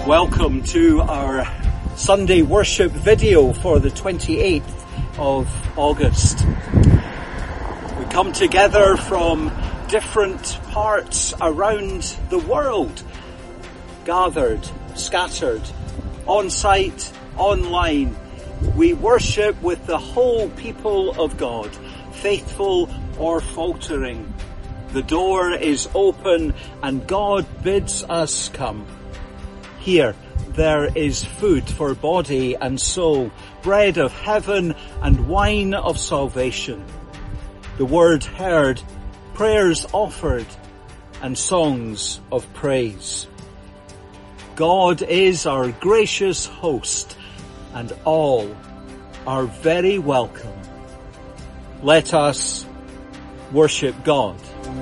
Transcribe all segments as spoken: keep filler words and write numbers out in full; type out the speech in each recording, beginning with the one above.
Welcome to our Sunday worship video for the twenty-eighth of August. We come together from different parts around the world, gathered, scattered, on site, online. We worship with the whole people of God, faithful or faltering. The door is open and God bids us come. Here there is food for body and soul, bread of heaven and wine of salvation. The word heard, prayers offered, and songs of praise. God is our gracious host, and all are very welcome. Let us worship God.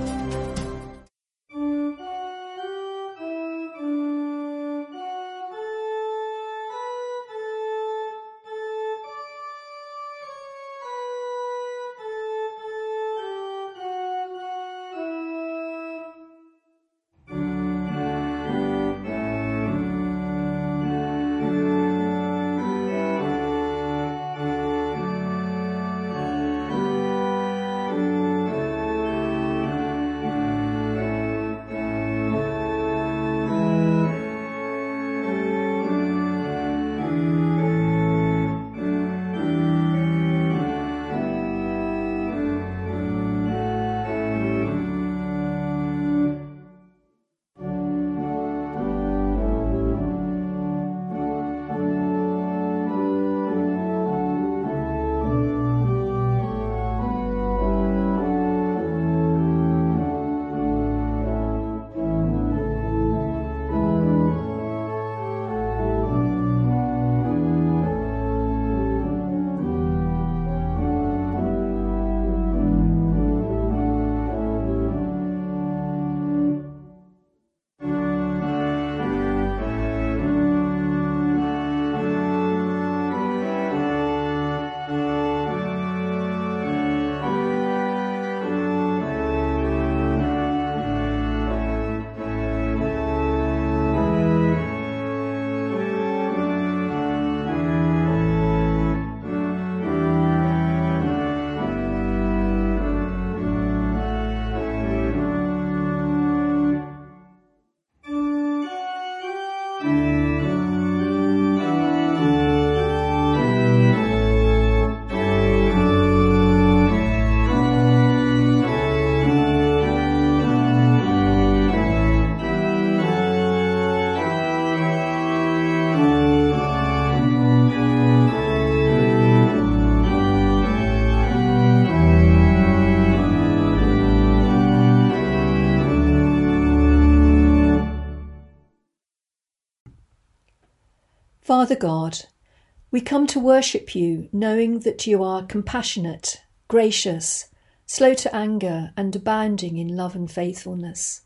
Father God, we come to worship you knowing that you are compassionate, gracious, slow to anger and abounding in love and faithfulness.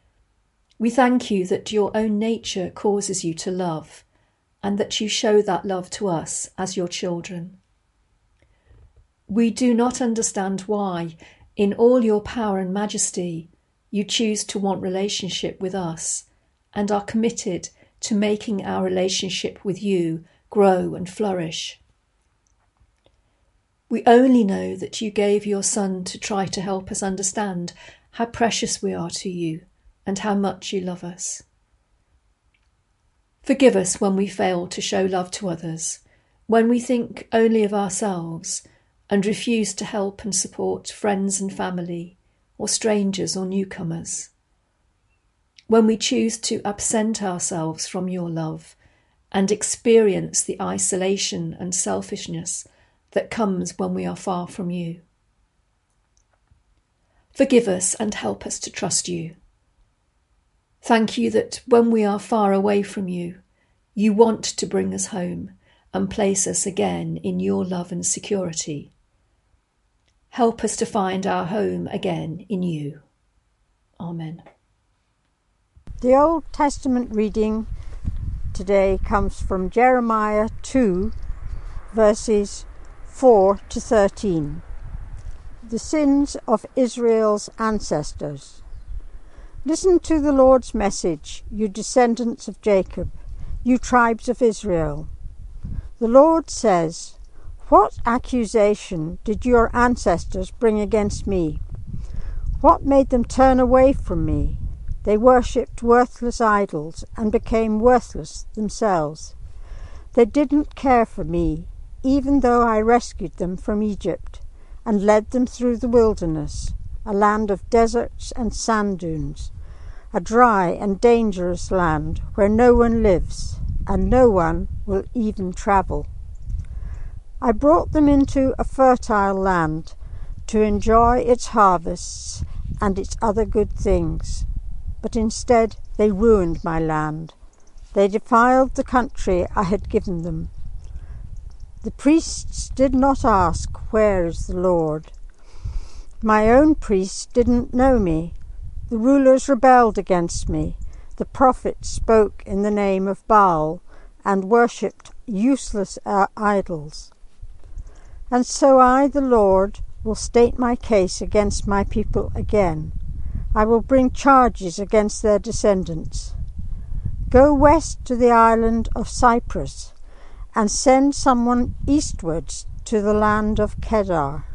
We thank you that your own nature causes you to love and that you show that love to us as your children. We do not understand why, in all your power and majesty, you choose to want relationship with us and are committed to making our relationship with you grow and flourish. We only know that you gave your Son to try to help us understand how precious we are to you and how much you love us. Forgive us when we fail to show love to others, when we think only of ourselves and refuse to help and support friends and family, or strangers or newcomers. When we choose to absent ourselves from your love and experience the isolation and selfishness that comes when we are far from you. Forgive us and help us to trust you. Thank you that when we are far away from you, you want to bring us home and place us again in your love and security. Help us to find our home again in you. Amen. The Old Testament reading today comes from Jeremiah two, verses four to thirteen. The sins of Israel's ancestors. Listen to the Lord's message, you descendants of Jacob, you tribes of Israel. The Lord says, what accusation did your ancestors bring against me? What made them turn away from me? They worshipped worthless idols and became worthless themselves. They didn't care for me, even though I rescued them from Egypt and led them through the wilderness, a land of deserts and sand dunes, a dry and dangerous land where no one lives and no one will even travel. I brought them into a fertile land to enjoy its harvests and its other good things, but instead they ruined my land. They defiled the country I had given them. The priests did not ask, where is the Lord? My own priests didn't know me. The rulers rebelled against me. The prophets spoke in the name of Baal and worshipped useless uh, idols. And so I, the Lord, will state my case against my people again. I will bring charges against their descendants. Go west to the island of Cyprus and send someone eastwards to the land of Kedar.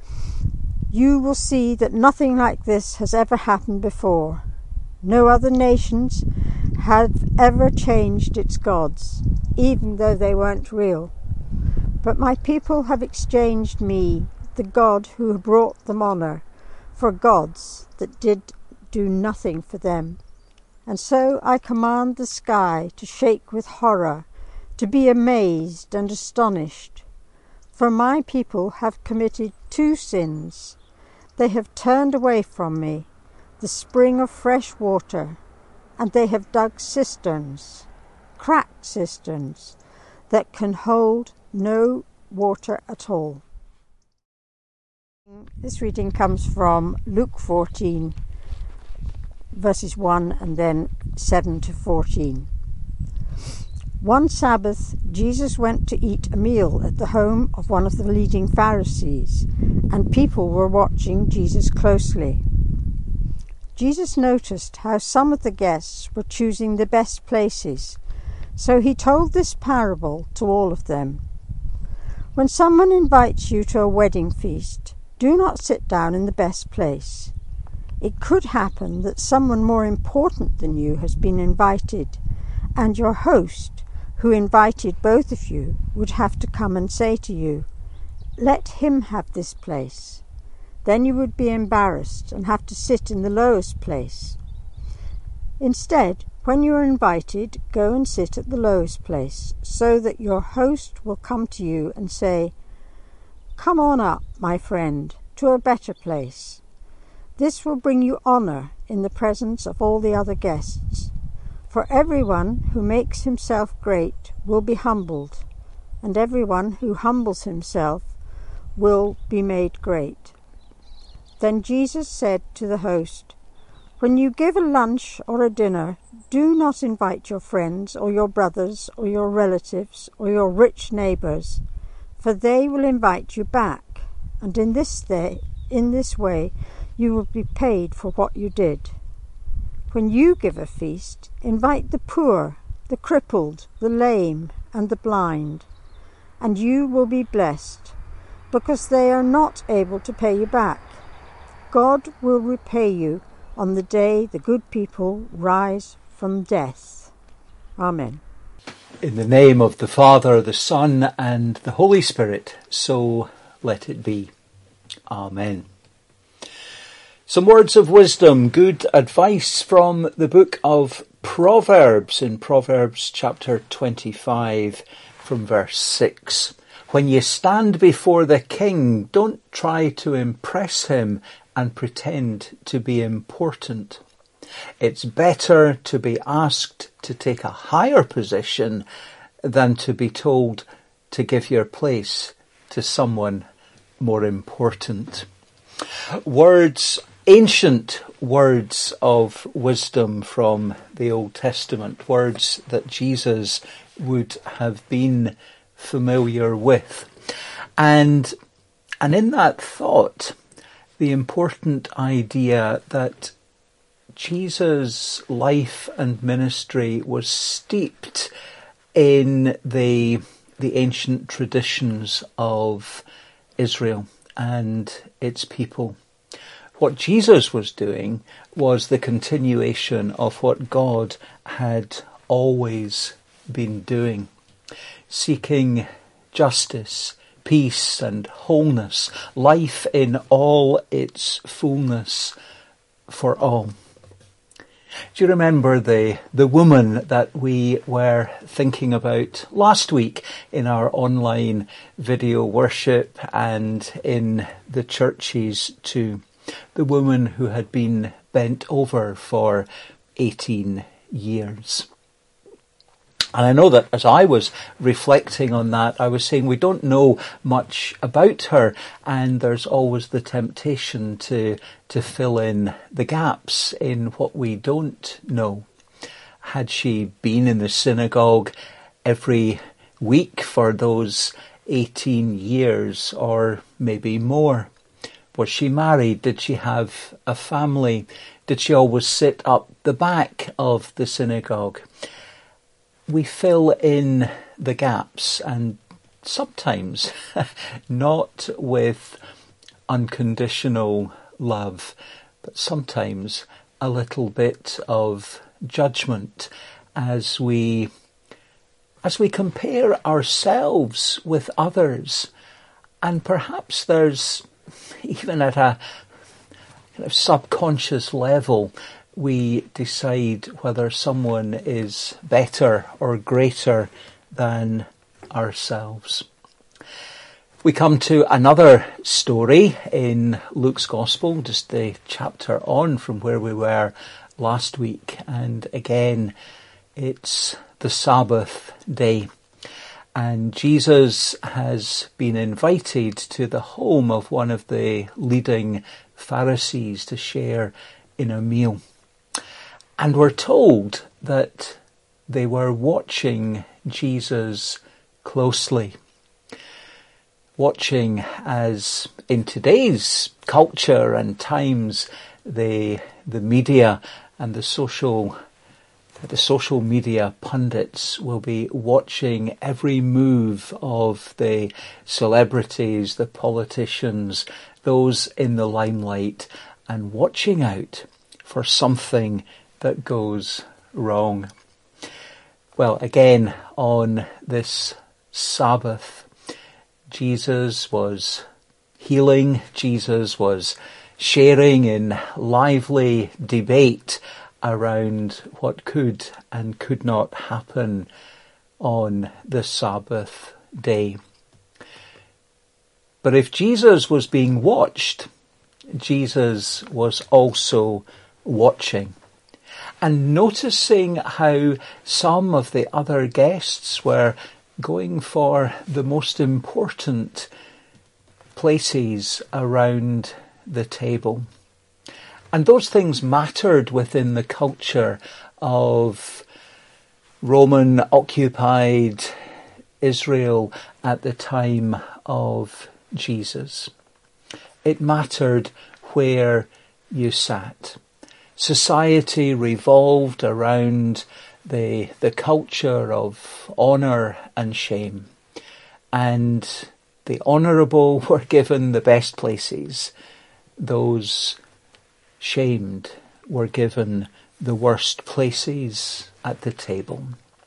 You will see that nothing like this has ever happened before. No other nations have ever changed its gods, even though they weren't real. But my people have exchanged me, the God who brought them honour, for gods that did do nothing for them. And so I command the sky to shake with horror, to be amazed and astonished. For my people have committed two sins. They have turned away from me, the spring of fresh water, and they have dug cisterns, cracked cisterns, that can hold no water at all. This reading comes from Luke fourteen, verses one and then seven to fourteen. One Sabbath, Jesus went to eat a meal at the home of one of the leading Pharisees, and people were watching Jesus closely. Jesus noticed how some of the guests were choosing the best places, so he told this parable to all of them. When someone invites you to a wedding feast, do not sit down in the best place. It could happen that someone more important than you has been invited, and your host, who invited both of you, would have to come and say to you, "Let him have this place." Then you would be embarrassed and have to sit in the lowest place. Instead, when you are invited, go and sit at the lowest place, so that your host will come to you and say, "Come on up, my friend, to a better place." This will bring you honour in the presence of all the other guests. For everyone who makes himself great will be humbled, and everyone who humbles himself will be made great. Then Jesus said to the host, "When you give a lunch or a dinner, do not invite your friends or your brothers or your relatives or your rich neighbours, for they will invite you back, and in this day, in this way you will be paid for what you did. When you give a feast, invite the poor, the crippled, the lame, and the blind, and you will be blessed, because they are not able to pay you back. God will repay you on the day the good people rise from death." Amen. In the name of the Father, the Son, and the Holy Spirit, so let it be. Amen. Some words of wisdom, good advice from the book of Proverbs, in Proverbs chapter twenty-five, from verse six. When you stand before the king, don't try to impress him and pretend to be important. It's better to be asked to take a higher position than to be told to give your place to someone more important. Words, ancient words of wisdom from the Old Testament, words that Jesus would have been familiar with. And, and in that thought, the important idea that Jesus' life and ministry was steeped in the the ancient traditions of Israel and its people. What Jesus was doing was the continuation of what God had always been doing, seeking justice, peace and wholeness, life in all its fullness for all. Do you remember the, the woman that we were thinking about last week in our online video worship and in the churches too? The woman who had been bent over for eighteen years. And I know that as I was reflecting on that, I was saying we don't know much about her, and there's always the temptation to to fill in the gaps in what we don't know. Had she been in the synagogue every week for those eighteen years, or maybe more? Was she married? Did she have a family? Did she always sit up the back of the synagogue? We fill in the gaps, and sometimes not with unconditional love, but sometimes a little bit of judgment as we as we compare ourselves with others. And perhaps there's, even at a kind of subconscious level, we decide whether someone is better or greater than ourselves. We come to another story in Luke's Gospel, just a chapter on from where we were last week. And again, it's the Sabbath day. And Jesus has been invited to the home of one of the leading Pharisees to share in a meal. And we're told that they were watching Jesus closely. Watching as in today's culture and times, the the media and the social the social media pundits will be watching every move of the celebrities, the politicians, those in the limelight, and watching out for something that goes wrong. Well, again, on this Sabbath, Jesus was healing, Jesus was sharing in lively debate around what could and could not happen on the Sabbath day. But if Jesus was being watched, Jesus was also watching. And noticing how some of the other guests were going for the most important places around the table. And those things mattered within the culture of Roman-occupied Israel at the time of Jesus. It mattered where you sat. Society revolved around the the culture of honour and shame. And the honourable were given the best places. Those shamed were given the worst places at the table.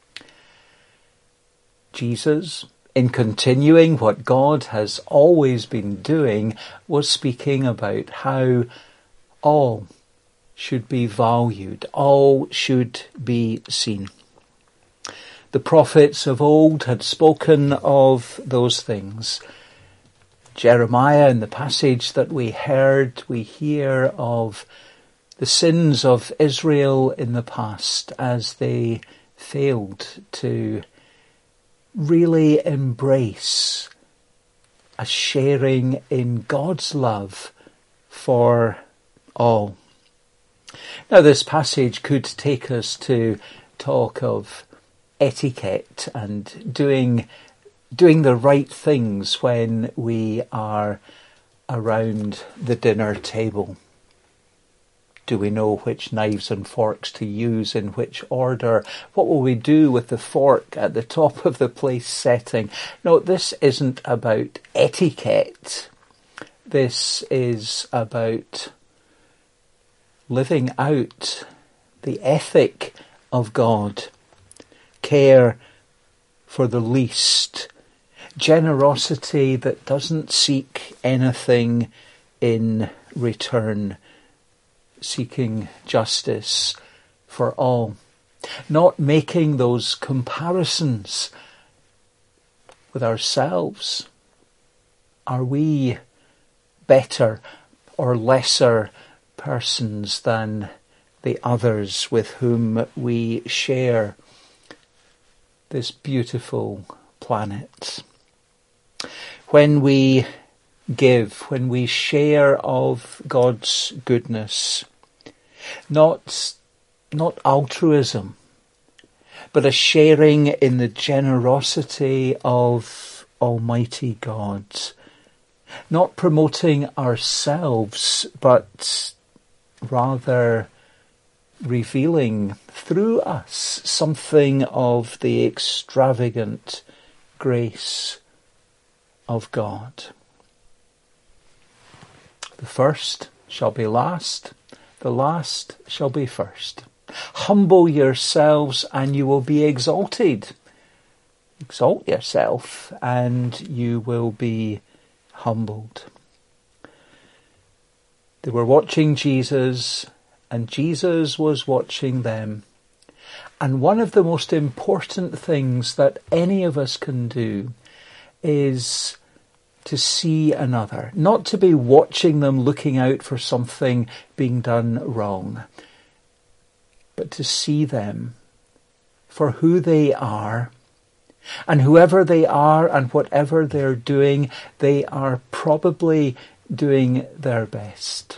Jesus, in continuing what God has always been doing, was speaking about how all should be valued, all should be seen. The prophets of old had spoken of those things. Jeremiah, in the passage that we heard, we hear of the sins of Israel in the past as they failed to really embrace a sharing in God's love for all. Now, this passage could take us to talk of etiquette and doing doing the right things when we are around the dinner table. Do we know which knives and forks to use in which order? What will we do with the fork at the top of the place setting? No, this isn't about etiquette. This is about living out the ethic of God. Care for the least. Generosity that doesn't seek anything in return. Seeking justice for all. Not making those comparisons with ourselves. Are we better or lesser persons than the others with whom we share this beautiful planet? When we give, when we share of God's goodness, not, not altruism, but a sharing in the generosity of Almighty God. Not promoting ourselves, but rather revealing through us something of the extravagant grace of God. The first shall be last, the last shall be first. Humble yourselves and you will be exalted. Exalt yourself and you will be humbled. They were watching Jesus and Jesus was watching them. And one of the most important things that any of us can do is to see another, not to be watching them looking out for something being done wrong, but to see them for who they are. And whoever they are and whatever they're doing, they are probably doing their best.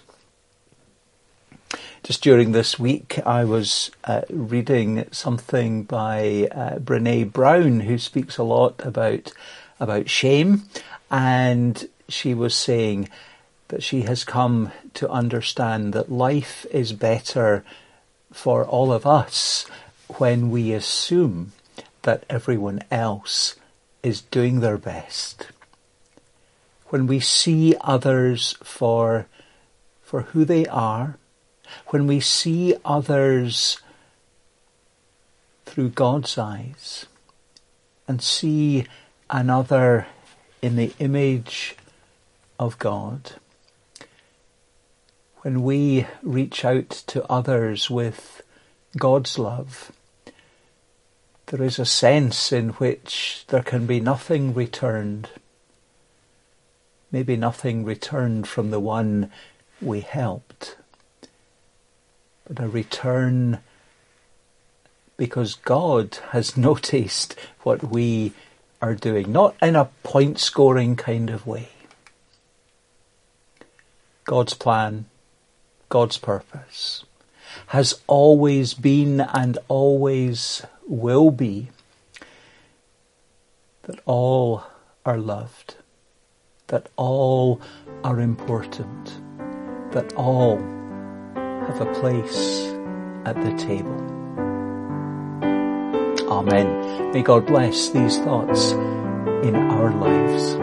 Just during this week, I was uh, reading something by uh, Brené Brown, who speaks a lot about, about shame. And she was saying that she has come to understand that life is better for all of us when we assume that everyone else is doing their best. When we see others for, for who they are, when we see others through God's eyes and see another in the image of God, when we reach out to others with God's love, there is a sense in which there can be nothing returned. Maybe nothing returned from the one we helped, but a return because God has noticed what we are doing, not in a point-scoring kind of way. God's plan, God's purpose has always been and always will be that all are loved, that all are important, that all have a place at the table. Amen. May God bless these thoughts in our lives.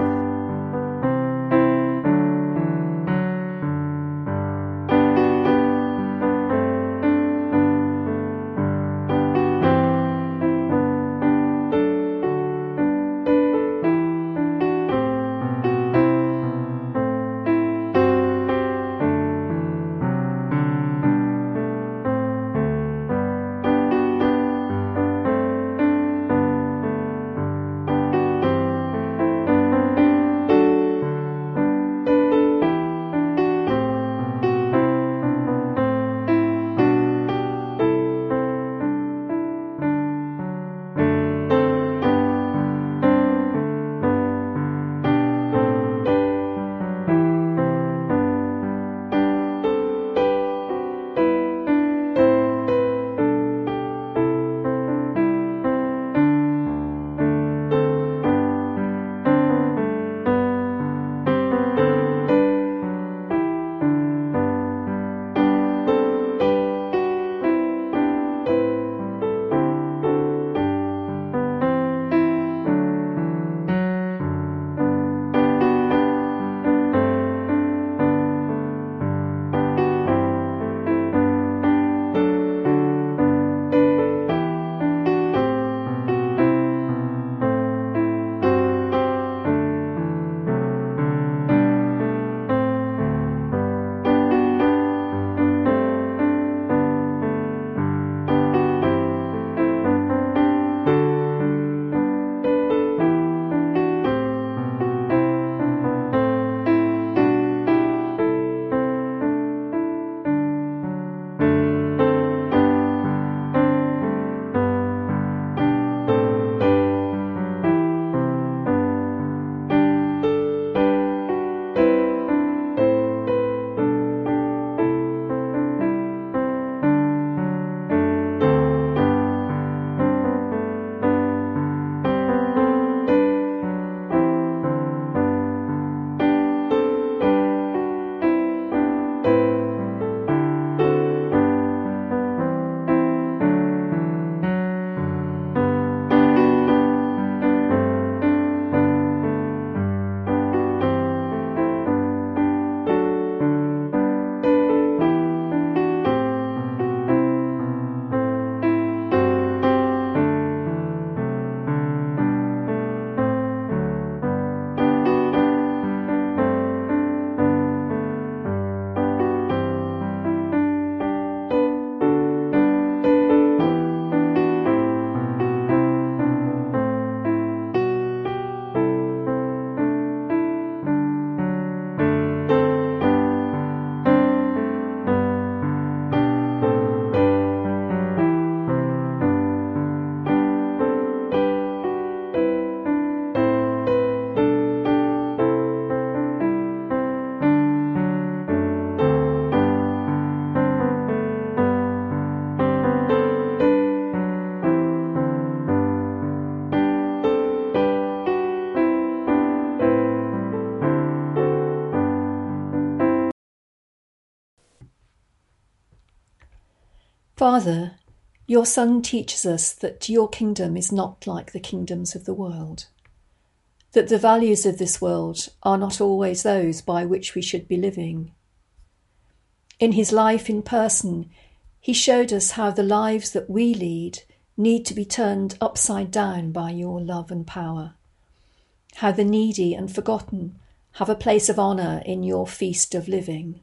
Father, your Son teaches us that your kingdom is not like the kingdoms of the world, that the values of this world are not always those by which we should be living. In his life in person, he showed us how the lives that we lead need to be turned upside down by your love and power, how the needy and forgotten have a place of honour in your feast of living.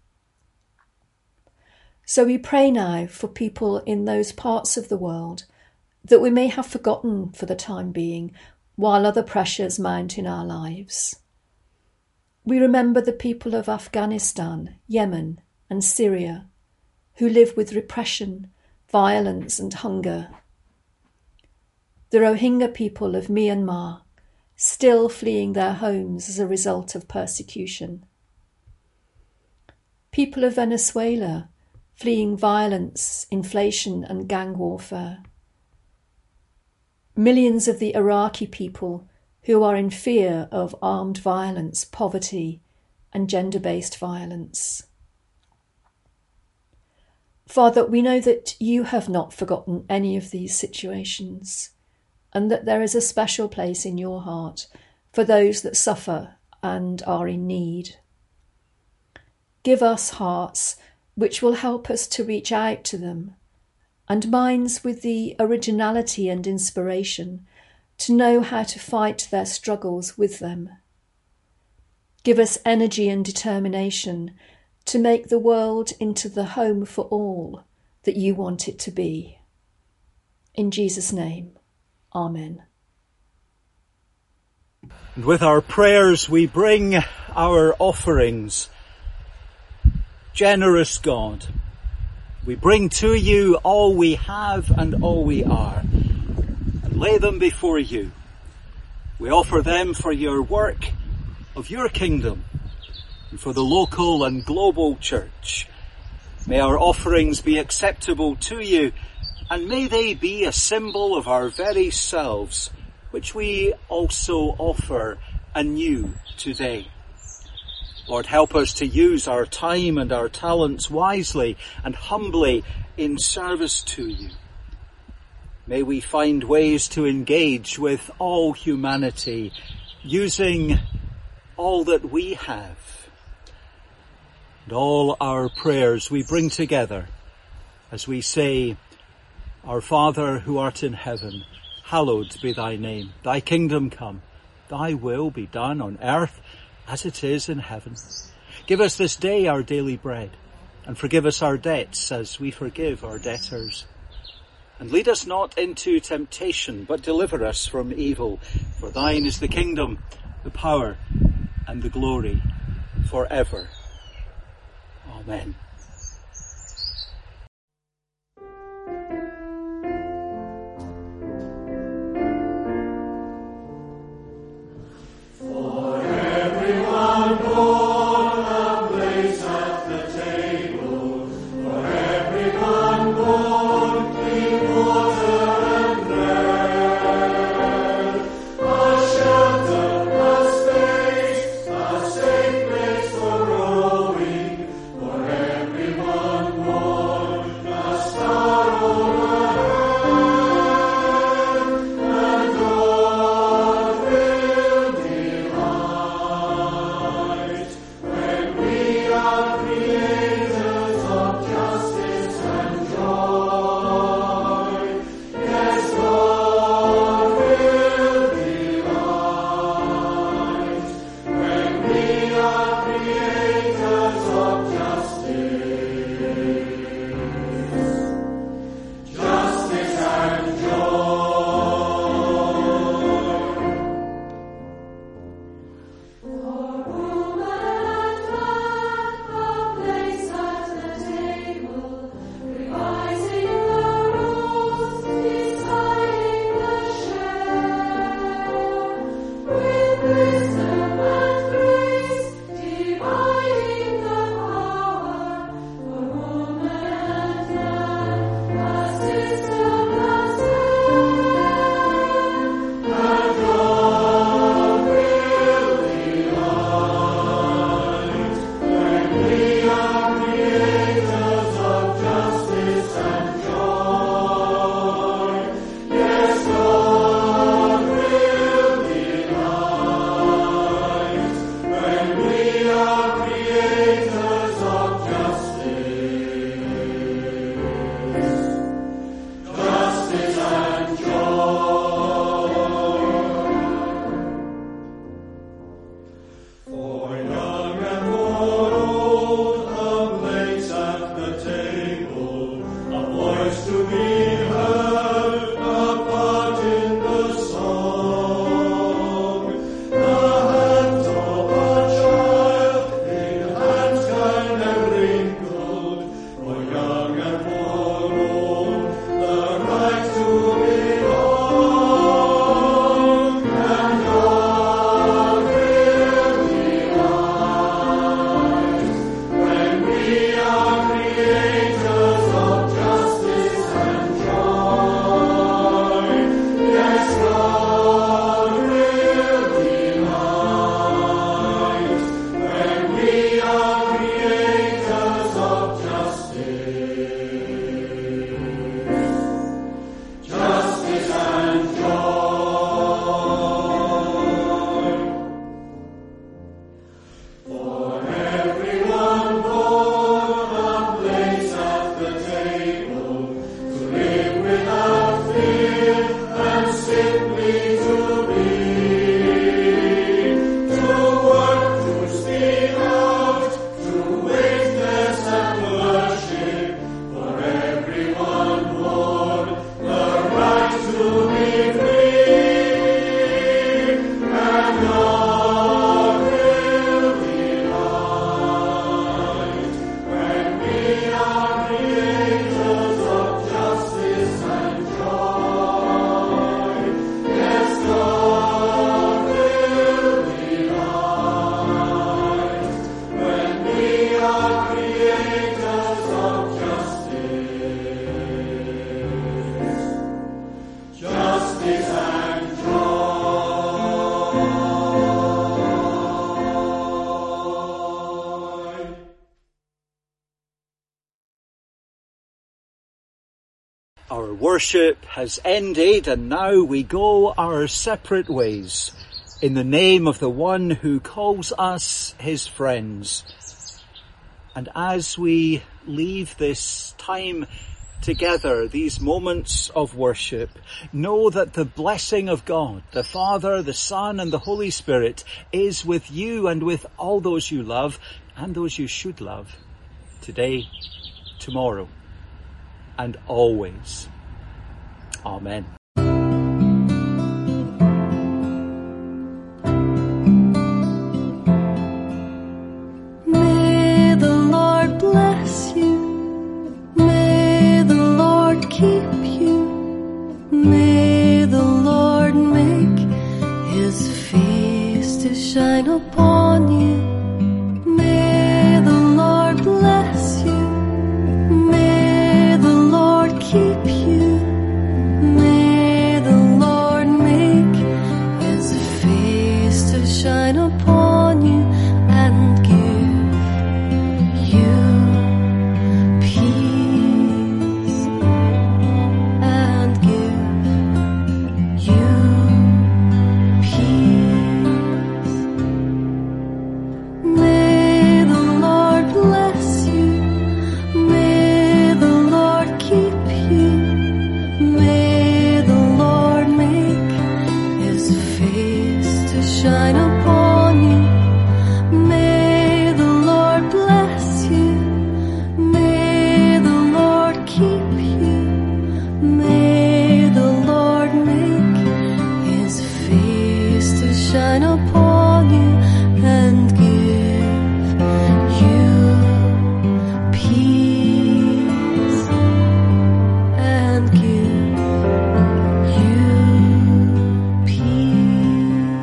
So we pray now for people in those parts of the world that we may have forgotten for the time being while other pressures mount in our lives. We remember the people of Afghanistan, Yemen and Syria who live with repression, violence and hunger. The Rohingya people of Myanmar, still fleeing their homes as a result of persecution. People of Venezuela, fleeing violence, inflation and gang warfare. Millions of the Iraqi people who are in fear of armed violence, poverty and gender-based violence. Father, we know that you have not forgotten any of these situations, and that there is a special place in your heart for those that suffer and are in need. Give us hearts which will help us to reach out to them, and minds with the originality and inspiration to know how to fight their struggles with them. Give us energy and determination to make the world into the home for all that you want it to be. In Jesus' name, Amen. And with our prayers we bring our offerings. Generous God, we bring to you all we have and all we are, and lay them before you. We offer them for your work of your kingdom, and for the local and global church. May our offerings be acceptable to you, and may they be a symbol of our very selves, which we also offer anew today. Lord, help us to use our time and our talents wisely and humbly in service to you. May we find ways to engage with all humanity, using all that we have. And all our prayers we bring together as we say, Our Father who art in heaven, hallowed be thy name. Thy kingdom come, thy will be done on earth as it is in heaven. Give us this day our daily bread, and forgive us our debts as we forgive our debtors. And lead us not into temptation, but deliver us from evil. For thine is the kingdom, the power, and the glory forever. Amen. Forever. Our worship has ended, and now we go our separate ways in the name of the one who calls us his friends. And as we leave this time together, these moments of worship, know that the blessing of God, the Father, the Son, and the Holy Spirit is with you and with all those you love and those you should love today, tomorrow, and always. Amen. May the Lord bless you. May the Lord keep you. May the Lord make his face to shine upon you. May the Lord bless you. May the Lord keep you. May the Lord make his face to shine upon you and give you peace and give you peace. May the Lord bless you. May the Lord keep you. May the Lord make his face to shine upon you. May the Lord bless you. May the Lord keep you. May the Lord make his face to shine upon you and give you peace and give you peace.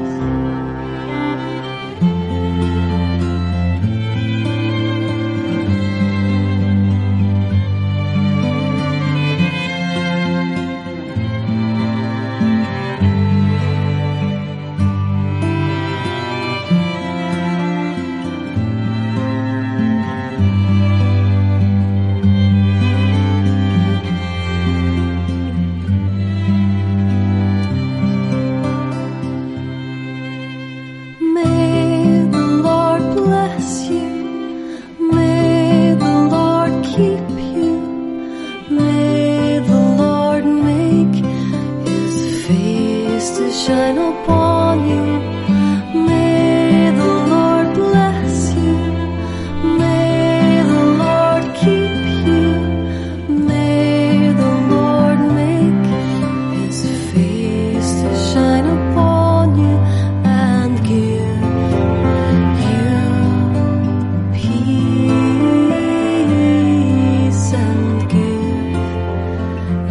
May the Lord bless you. May the Lord keep you. May the Lord make his face to shine upon you. May the Lord bless you. May the Lord keep you. May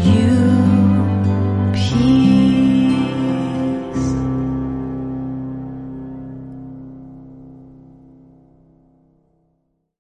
You